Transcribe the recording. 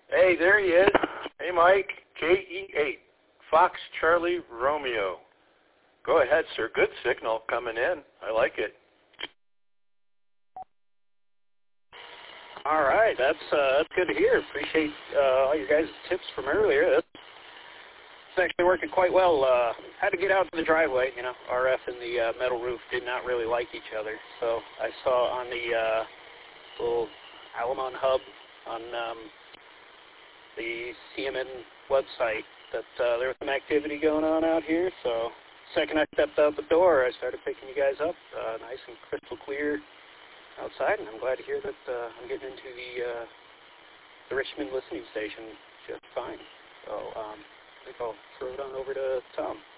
Hey, there he is. Hey, Mike. KE8, Fox Charlie Romeo. Go ahead, sir. Good signal coming in. I like it. All right, that's good to hear. Appreciate all your guys' tips from earlier. It's actually working quite well. Had to get out to the driveway. You know, RF and the metal roof did not really like each other. So I saw on the little Alamon hub on the CMN website that there was some activity going on out here. So second I stepped out the door, I started picking you guys up, nice and crystal clear outside, and I'm glad to hear that I'm getting into the Richmond listening station just fine. So I think I'll throw it on over to Tom.